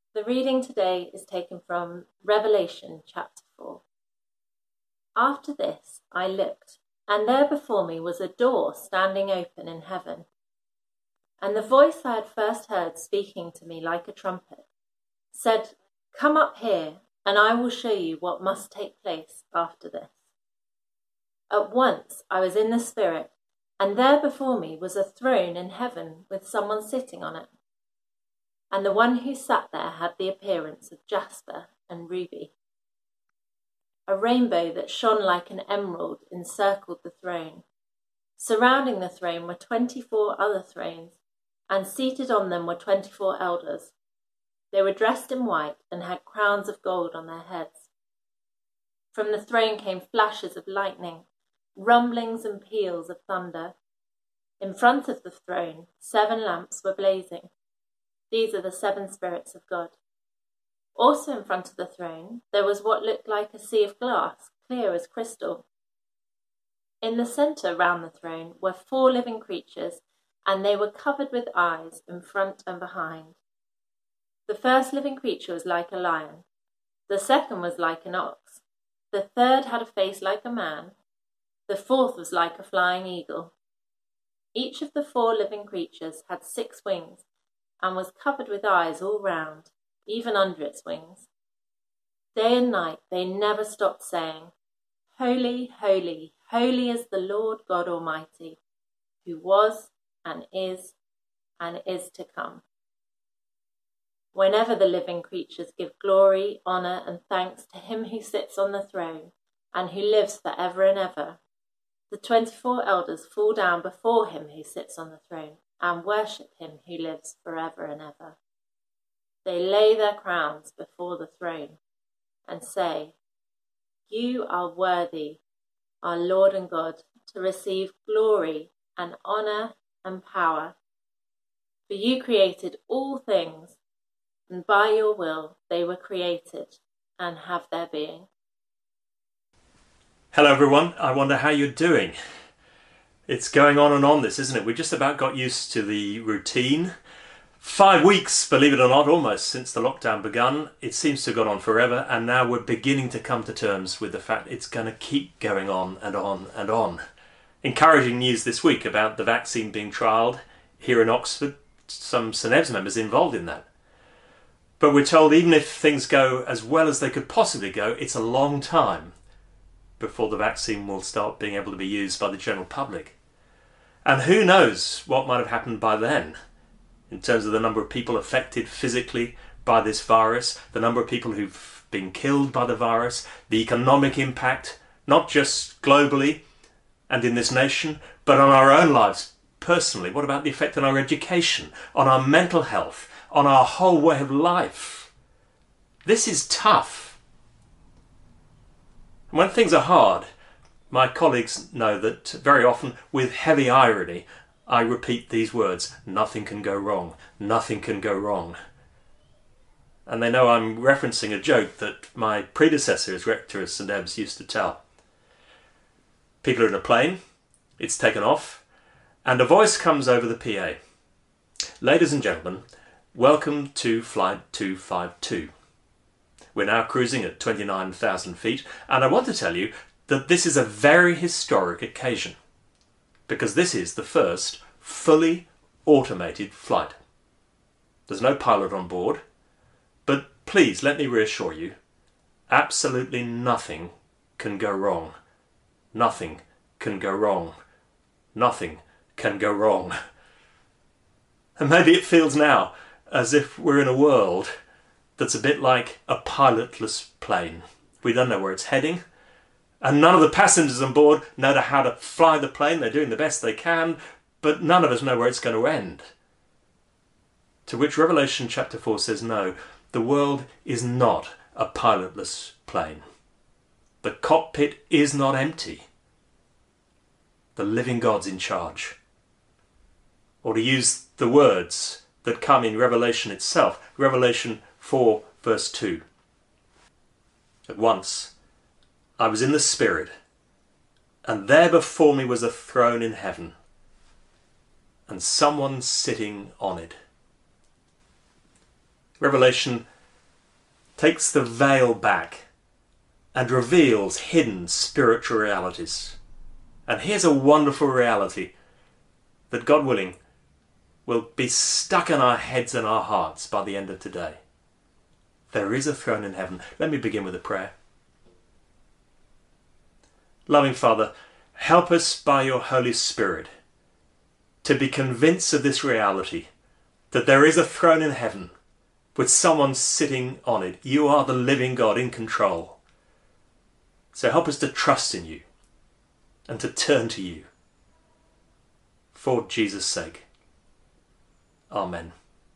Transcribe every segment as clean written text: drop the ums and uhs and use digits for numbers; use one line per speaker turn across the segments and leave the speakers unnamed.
The reading today is taken from Revelation chapter 4. After this I looked, and there before me was a door standing open in heaven. And the voice I had first heard speaking to me like a trumpet said, "Come up here, and I will show you what must take place after this." At once I was in the Spirit, and there before me was a throne in heaven with someone sitting on it. And the one who sat there had the appearance of jasper and ruby. A rainbow that shone like an emerald encircled the throne. Surrounding the throne were 24 other thrones, and seated on them were 24 elders. They were dressed in white and had crowns of gold on their heads. From the throne came flashes of lightning, rumblings and peals of thunder. In front of the throne, 7 lamps were blazing. These are the 7 spirits of God. Also in front of the throne, there was what looked like a sea of glass, clear as crystal. In the centre round the throne were 4 living creatures, and they were covered with eyes in front and behind. The first living creature was like a lion. The second was like an ox. The third had a face like a man. The fourth was like a flying eagle. Each of the 4 living creatures had 6 wings, and was covered with eyes all round, even under its wings. Day and night they never stopped saying, "Holy, holy, holy is the Lord God Almighty, who was and is to come." Whenever the living creatures give glory, honour and thanks to him who sits on the throne and who lives for ever and ever, the 24 elders fall down before him who sits on the throne and worship him who lives forever and ever. They lay their crowns before the throne and say, "You are worthy, our Lord and God, to receive glory and honour and power. For you created all things, and by your will they were created and have their being."
Hello everyone, I wonder how you're doing. It's going on and on this, isn't it? We just about got used to the routine. 5 weeks, believe it or not, almost since the lockdown begun. It seems to have gone on forever, and now we're beginning to come to terms with the fact it's going to keep going on and on and on. Encouraging news this week about the vaccine being trialled here in Oxford, some SNEBS members involved in that. But we're told even if things go as well as they could possibly go, it's a long time before the vaccine will start being able to be used by the general public. And who knows what might have happened by then, in terms of the number of people affected physically by this virus, the number of people who've been killed by the virus, the economic impact, not just globally and in this nation, but on our own lives personally. What about the effect on our education, on our mental health, on our whole way of life? This is tough. When things are hard, my colleagues know that very often, with heavy irony, I repeat these words: nothing can go wrong, nothing can go wrong. And they know I'm referencing a joke that my predecessor as rector of St Ebbe's used to tell. People are in a plane, it's taken off, and a voice comes over the PA. "Ladies and gentlemen, welcome to Flight 252. We're now cruising at 29,000 feet, and I want to tell you that this is a very historic occasion, because this is the first fully automated flight. There's no pilot on board, but please let me reassure you, absolutely nothing can go wrong. Nothing can go wrong. Nothing can go wrong." And maybe it feels now as if we're in a world that's a bit like a pilotless plane. We don't know where it's heading, and none of the passengers on board know how to fly the plane. They're doing the best they can, but none of us know where it's going to end. To which Revelation chapter 4 says, no, the world is not a pilotless plane. The cockpit is not empty. The living God's in charge. Or to use the words that come in Revelation itself, Revelation 4 verse 2. At once I was in the Spirit, and there before me was a throne in heaven, and someone sitting on it. Revelation takes the veil back and reveals hidden spiritual realities. And here's a wonderful reality that, God willing, will be stuck in our heads and our hearts by the end of today. There is a throne in heaven. Let me begin with a prayer. Loving Father, help us by your Holy Spirit to be convinced of this reality, that there is a throne in heaven with someone sitting on it. You are the living God in control. So help us to trust in you and to turn to you. For Jesus' sake. Amen.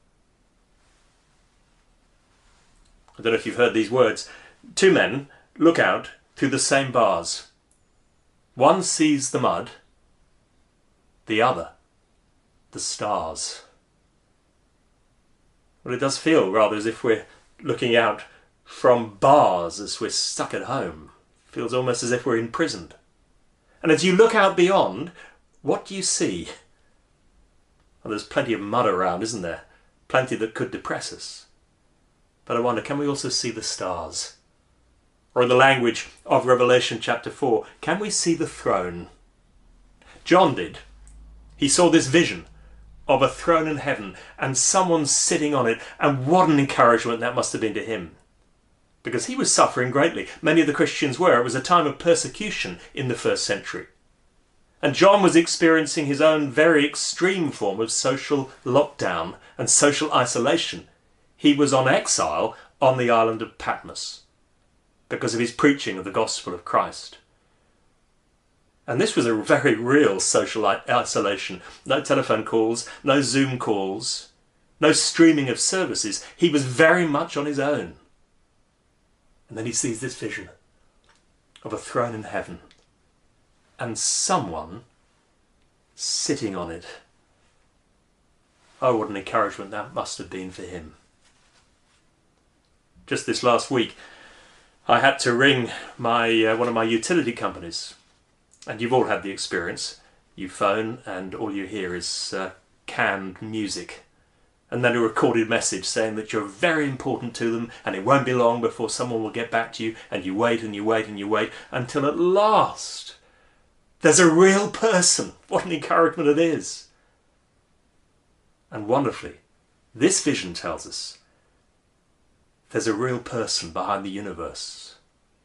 I don't know if you've heard these words. Two men look out through the same bars. One sees the mud, the other the stars. Well, it does feel rather as if we're looking out from bars as we're stuck at home. It feels almost as if we're imprisoned. And as you look out beyond, what do you see? Well, there's plenty of mud around, isn't there? Plenty that could depress us. But I wonder, can we also see the stars? Or in the language of Revelation chapter 4, can we see the throne? John did. He saw this vision of a throne in heaven and someone sitting on it, and what an encouragement that must have been to him. Because he was suffering greatly. Many of the Christians were. It was a time of persecution in the first century. And John was experiencing his own very extreme form of social lockdown and social isolation. He was on exile on the island of Patmos because of his preaching of the gospel of Christ. And this was a very real social isolation. No telephone calls, no Zoom calls, no streaming of services. He was very much on his own. And then he sees this vision of a throne in heaven and someone sitting on it. Oh, what an encouragement that must have been for him. Just this last week, I had to ring one of my utility companies. And you've all had the experience. You phone and all you hear is canned music. And then a recorded message saying that you're very important to them and it won't be long before someone will get back to you, and you wait and you wait and you wait until at last there's a real person. What an encouragement it is. And wonderfully, this vision tells us there's a real person behind the universe.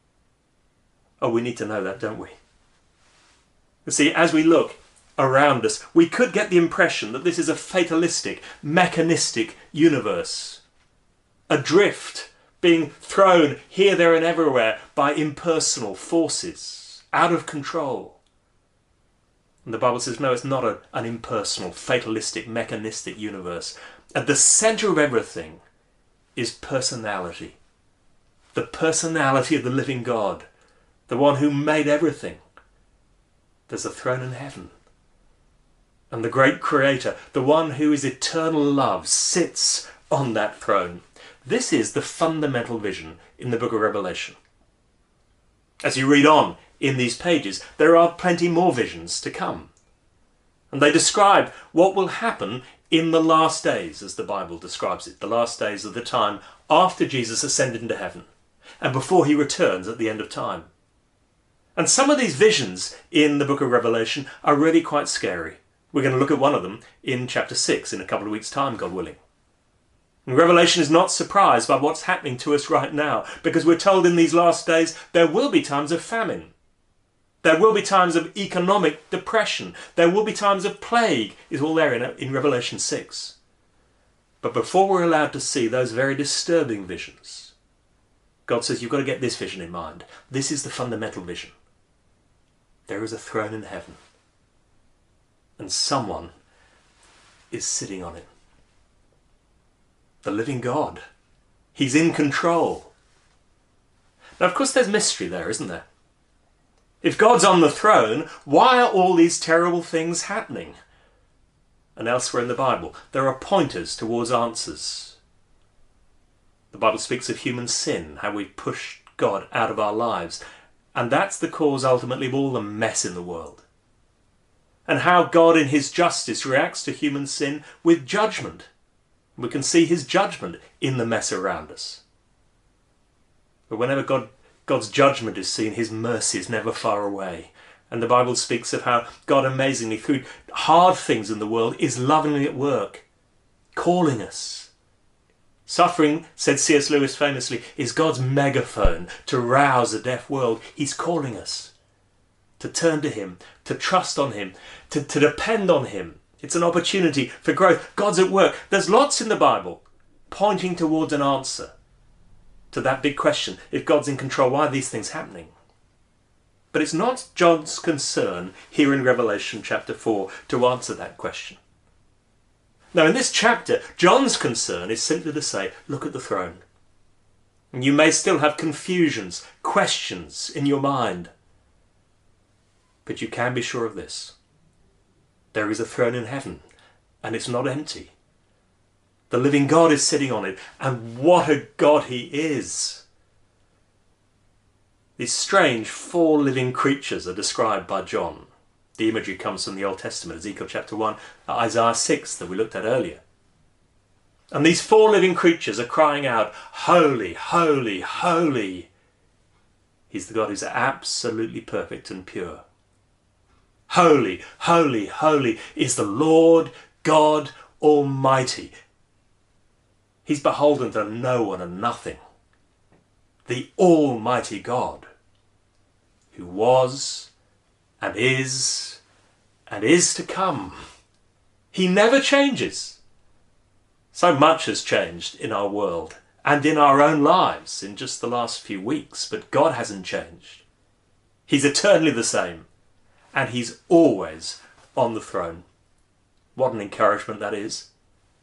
Oh, we need to know that, don't we? You see, as we look around us, we could get the impression that this is a fatalistic, mechanistic universe. Adrift, being thrown here, there and everywhere by impersonal forces, out of control. And the Bible says, no, it's not an impersonal, fatalistic, mechanistic universe. At the centre of everything is personality. The personality of the living God, the one who made everything. There's a throne in heaven. And the great creator, the one who is eternal love, sits on that throne. This is the fundamental vision in the book of Revelation. As you read on in these pages, there are plenty more visions to come. And they describe what will happen in the last days, as the Bible describes it, the last days of the time after Jesus ascended into heaven and before he returns at the end of time. And some of these visions in the book of Revelation are really quite scary. We're going to look at one of them in chapter 6 in a couple of weeks' time, God willing. And Revelation is not surprised by what's happening to us right now, because we're told in these last days there will be times of famine. There will be times of economic depression. There will be times of plague. It's all there in Revelation 6. But before we're allowed to see those very disturbing visions, God says you've got to get this vision in mind. This is the fundamental vision. There is a throne in heaven, and someone is sitting on it. The living God. He's in control. Now, of course, there's mystery there, isn't there? If God's on the throne, why are all these terrible things happening? And elsewhere in the Bible, there are pointers towards answers. The Bible speaks of human sin, how we've pushed God out of our lives. And that's the cause, ultimately, of all the mess in the world. And how God, in his justice, reacts to human sin with judgment. We can see his judgment in the mess around us. But whenever God's judgment is seen, his mercy is never far away. And the Bible speaks of how God amazingly, through hard things in the world, is lovingly at work, calling us. Suffering, said C.S. Lewis famously, is God's megaphone to rouse a deaf world. He's calling us to turn to him, to trust on him, to depend on him. It's an opportunity for growth. God's at work. There's lots in the Bible pointing towards an answer to that big question. If God's in control, why are these things happening? But it's not John's concern here in Revelation chapter 4 to answer that question. Now, in this chapter, John's concern is simply to say, look at the throne. And you may still have confusions, questions in your mind. But you can be sure of this. There is a throne in heaven, and it's not empty. The living God is sitting on it, and what a God he is. These strange four living creatures are described by John. The imagery comes from the Old Testament, Ezekiel chapter 1, Isaiah 6 that we looked at earlier. And these four living creatures are crying out, holy, holy, holy. He's the God who's absolutely perfect and pure. Holy, holy, holy is the Lord God Almighty. He's beholden to no one and nothing. The Almighty God, who was and is to come. He never changes. So much has changed in our world and in our own lives in just the last few weeks, but God hasn't changed. He's eternally the same, and he's always on the throne. What an encouragement that is.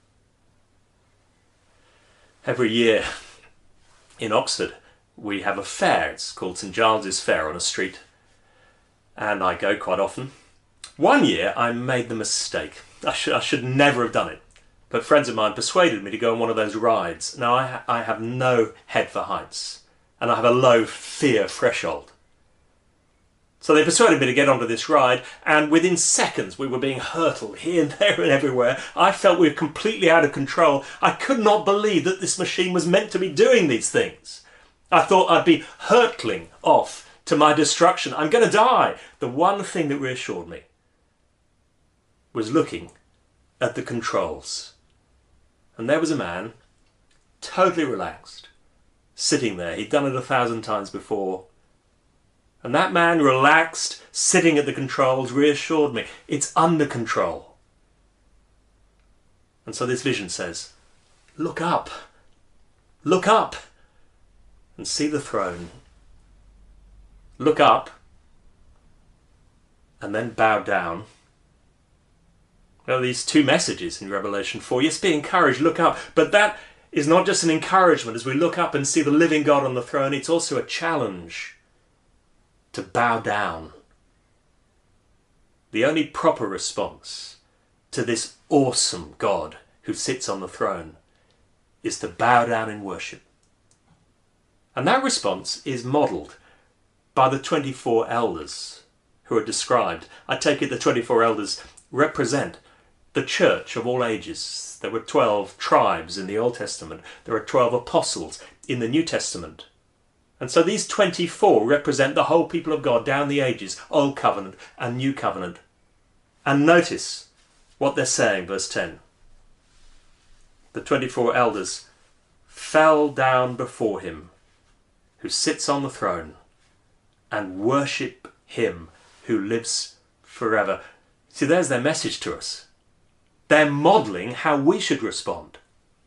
Every year in Oxford, we have a fair. It's called St Giles's Fair on a street, and I go quite often. One year I made the mistake. I should never have done it, but friends of mine persuaded me to go on one of those rides. Now I have no head for heights, and I have a low fear threshold. So they persuaded me to get onto this ride, and within seconds we were being hurtled here and there and everywhere. I felt we were completely out of control. I could not believe that this machine was meant to be doing these things. I thought I'd be hurtling off to my destruction. I'm going to die. The one thing that reassured me was looking at the controls. And there was a man, totally relaxed, sitting there. He'd done it 1,000 times before. And that man, relaxed, sitting at the controls, reassured me. It's under control. And so this vision says, look up, and see the throne. Look up, and then bow down. Well, these two messages in Revelation 4. Yes, be encouraged, look up. But that is not just an encouragement as we look up and see the living God on the throne. It's also a challenge to bow down. The only proper response to this awesome God who sits on the throne is to bow down in worship. And that response is modelled by the 24 elders who are described. I take it the 24 elders represent the church of all ages. There were 12 tribes in the Old Testament. There are 12 apostles in the New Testament. And so these 24 represent the whole people of God down the ages, Old Covenant and New Covenant. And notice what they're saying, verse 10. The 24 elders fell down before him who sits on the throne and worship him who lives forever. See, there's their message to us. They're modelling how we should respond.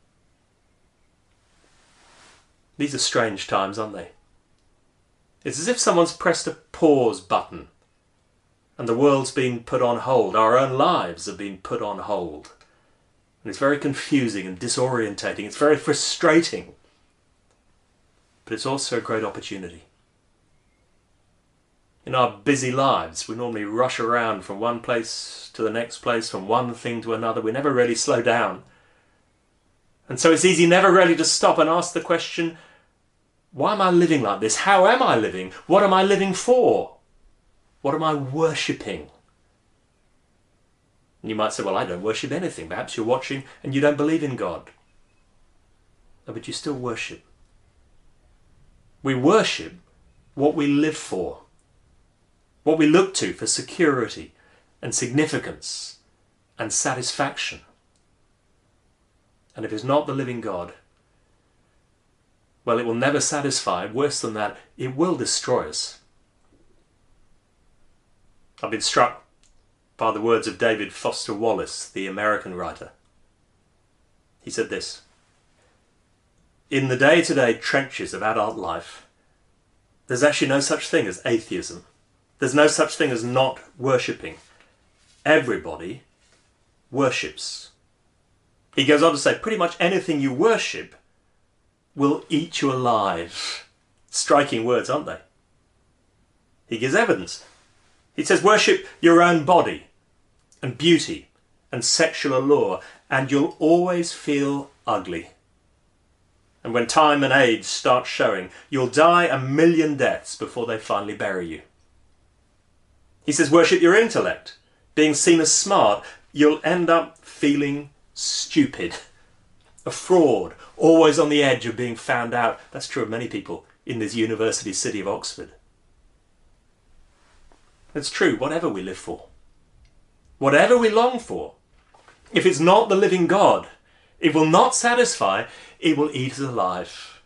These are strange times, aren't they? It's as if someone's pressed a pause button and the world's been put on hold. Our own lives have been put on hold. And it's very confusing and disorientating. It's very frustrating. But it's also a great opportunity. In our busy lives, we normally rush around from one place to the next place, from one thing to another. We never really slow down. And so it's easy never really to stop and ask the question, why am I living like this? How am I living? What am I living for? What am I worshipping? And you might say, well, I don't worship anything. Perhaps you're watching and you don't believe in God. No, but you still worship. We worship what we live for, what we look to for security and significance and satisfaction. And if it's not the living God, well, it will never satisfy. Worse than that, it will destroy us. I've been struck by the words of David Foster Wallace, the American writer. He said this: "In the day-to-day trenches of adult life, there's actually no such thing as atheism. There's no such thing as not worshipping. Everybody worships." He goes on to say, pretty much anything you worship will eat you alive. Striking words, aren't they? He gives evidence. He says, worship your own body and beauty and sexual allure, and you'll always feel ugly. And when time and age start showing, you'll die 1,000,000 deaths before they finally bury you. He says, worship your intellect. Being seen as smart, you'll end up feeling stupid, a fraud, always on the edge of being found out. That's true of many people in this university city of Oxford. It's true, whatever we live for, whatever we long for, if it's not the living God, it will not satisfy, it will eat us alive.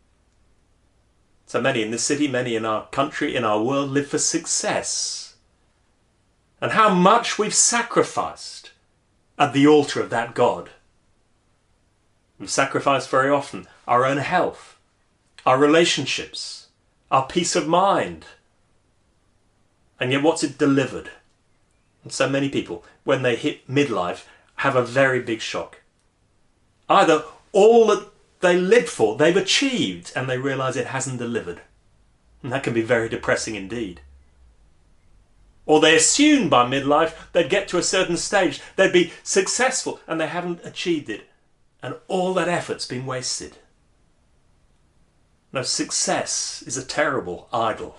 So many in this city, many in our country, in our world, live for success. And how much we've sacrificed at the altar of that God. We've sacrificed very often our own health, our relationships, our peace of mind. And yet what's it delivered? And so many people, when they hit midlife, have a very big shock. Either all that they lived for, they've achieved, and they realise it hasn't delivered. And that can be very depressing indeed. Or they assume by midlife they'd get to a certain stage, they'd be successful, and they haven't achieved it. And all that effort's been wasted. No, success is a terrible idol.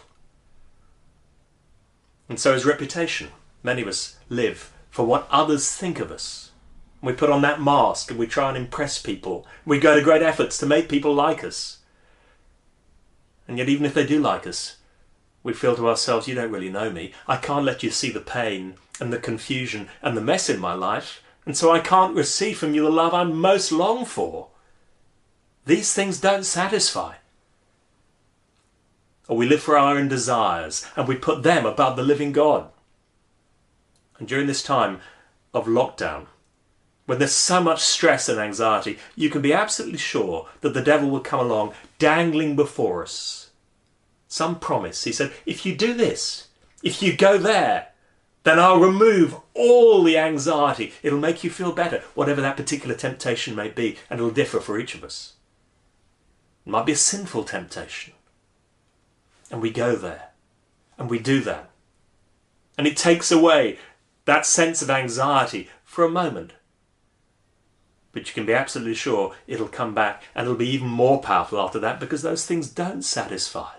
And so is reputation. Many of us live for what others think of us. We put on that mask and we try and impress people. We go to great efforts to make people like us. And yet even if they do like us, we feel to ourselves, you don't really know me. I can't let you see the pain and the confusion and the mess in my life. And so I can't receive from you the love I most long for. These things don't satisfy. Or we live for our own desires and we put them above the living God. And during this time of lockdown, when there's so much stress and anxiety, you can be absolutely sure that the devil will come along dangling before us some promise. He said, if you do this, if you go there, then I'll remove all the anxiety. It'll make you feel better, whatever that particular temptation may be, and it'll differ for each of us. It might be a sinful temptation. And we go there, and we do that. And it takes away that sense of anxiety for a moment. But you can be absolutely sure it'll come back, and it'll be even more powerful after that, because those things don't satisfy.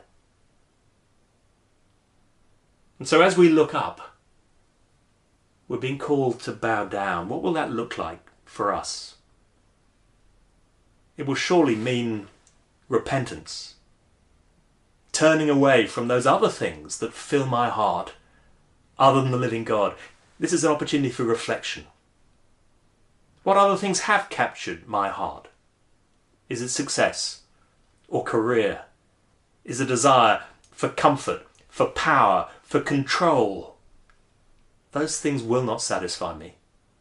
And so as we look up, we're being called to bow down. What will that look like for us? It will surely mean repentance. Turning away from those other things that fill my heart, other than the living God. This is an opportunity for reflection. What other things have captured my heart? Is it success or career? Is it a desire for comfort, for power, for control? Those things will not satisfy me.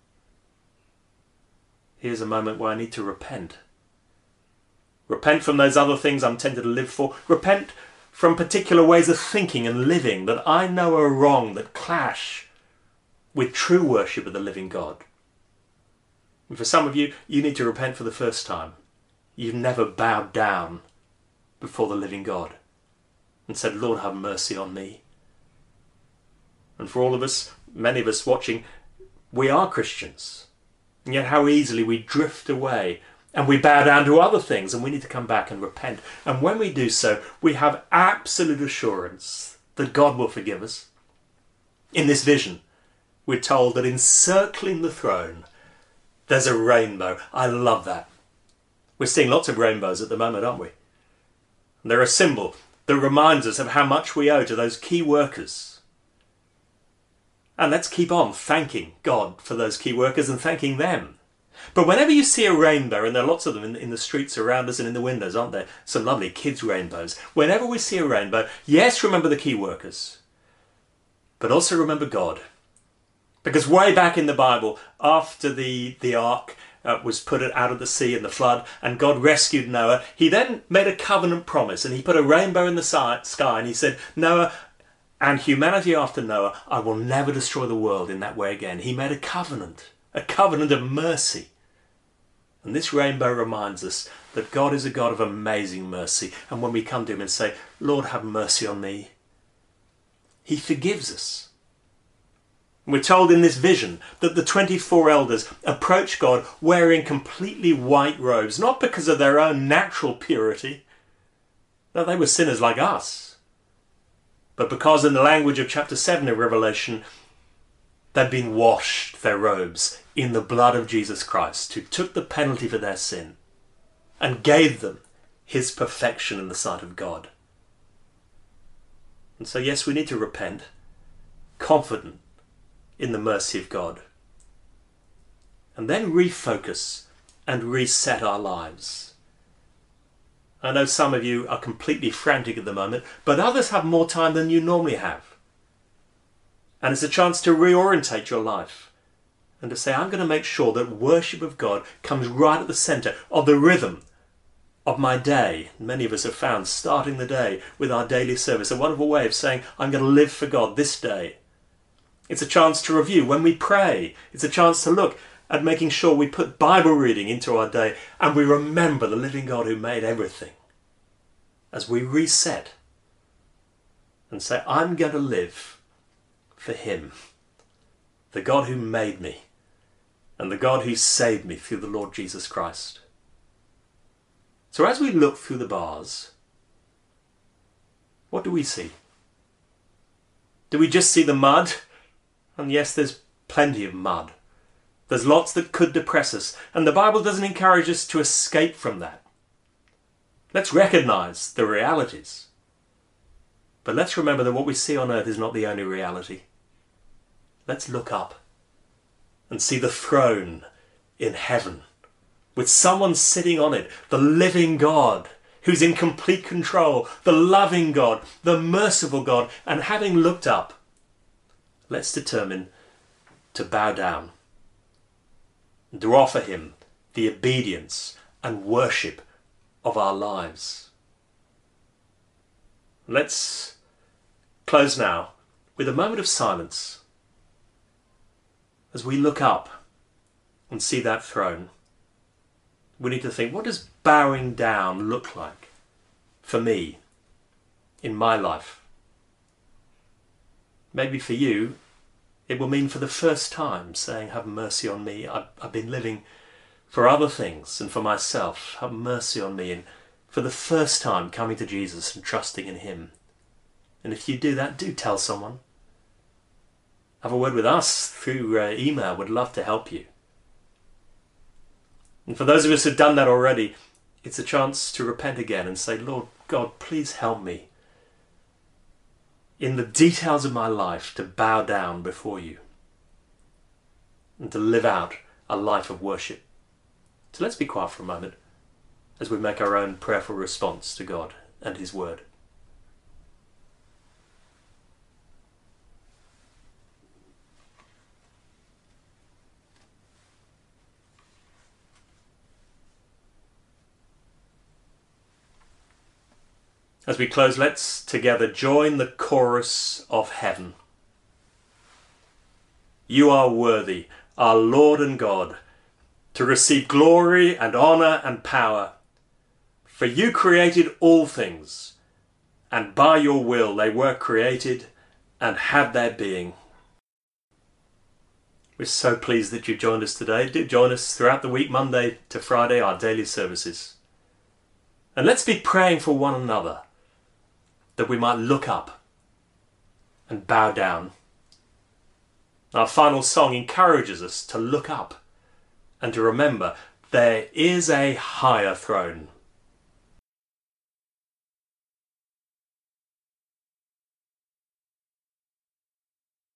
Here's a moment where I need to repent. Repent from those other things I'm tempted to live for. Repent from particular ways of thinking and living that I know are wrong, that clash with true worship of the living God. And for some of you, you need to repent for the first time. You've never bowed down before the living God and said, Lord, have mercy on me. And for all of us, many of us watching, we are Christians. And yet how easily we drift away and we bow down to other things, and we need to come back and repent. And when we do so, we have absolute assurance that God will forgive us. In this vision, we're told that encircling the throne, there's a rainbow. I love that. We're seeing lots of rainbows at the moment, aren't we? And they're a symbol that reminds us of how much we owe to those key workers. And let's keep on thanking God for those key workers and thanking them. But whenever you see a rainbow, and there are lots of them in the streets around us and in the windows, aren't there? Some lovely kids' rainbows. Whenever we see a rainbow, yes, remember the key workers, but also remember God. Because way back in the Bible, after the ark was put out of the sea in the flood, and God rescued Noah, he then made a covenant promise, and he put a rainbow in the sky, and he said, Noah, and humanity after Noah, I will never destroy the world in that way again. He made a covenant of mercy. And this rainbow reminds us that God is a God of amazing mercy. And when we come to him and say, Lord, have mercy on me, he forgives us. And we're told in this vision that the 24 elders approach God wearing completely white robes, not because of their own natural purity. No, they were sinners like us. But because in the language of chapter 7 of Revelation, they'd been washed, their robes, in the blood of Jesus Christ, who took the penalty for their sin and gave them his perfection in the sight of God. And so, yes, we need to repent, confident in the mercy of God, and then refocus and reset our lives. I know some of you are completely frantic at the moment, but others have more time than you normally have. And it's a chance to reorientate your life and to say, I'm going to make sure that worship of God comes right at the centre of the rhythm of my day. Many of us have found starting the day with our daily service a wonderful way of saying, I'm going to live for God this day. It's a chance to review when we pray. It's a chance to look at making sure we put Bible reading into our day and we remember the living God who made everything. As we reset and say, I'm going to live for him, the God who made me and the God who saved me through the Lord Jesus Christ. So as we look through the bars, what do we see? Do we just see the mud? And yes, there's plenty of mud. There's lots that could depress us, and the Bible doesn't encourage us to escape from that. Let's recognise the realities. But let's remember that what we see on earth is not the only reality. Let's look up and see the throne in heaven with someone sitting on it, the living God who's in complete control, the loving God, the merciful God. And having looked up, let's determine to bow down and to offer him the obedience and worship of our lives. Let's close now with a moment of silence as we look up and see that throne. We need to think, what does bowing down look like for me in my life? Maybe for you, it will mean for the first time saying, have mercy on me. I've been living for other things and for myself. Have mercy on me. And for the first time coming to Jesus and trusting in him. And if you do that, do tell someone. Have a word with us through email. We'd love to help you. And for those of us who've done that already, it's a chance to repent again and say, Lord God, please help me in the details of my life to bow down before you and to live out a life of worship. So let's be quiet for a moment as we make our own prayerful response to God and his word. As we close, let's together join the chorus of heaven. You are worthy, our Lord and God, to receive glory and honour and power. For you created all things, and by your will they were created and had their being. We're so pleased that you joined us today. Do join us throughout the week, Monday to Friday, our daily services. And let's be praying for one another, that we might look up and bow down. Our final song encourages us to look up and to remember there is a higher throne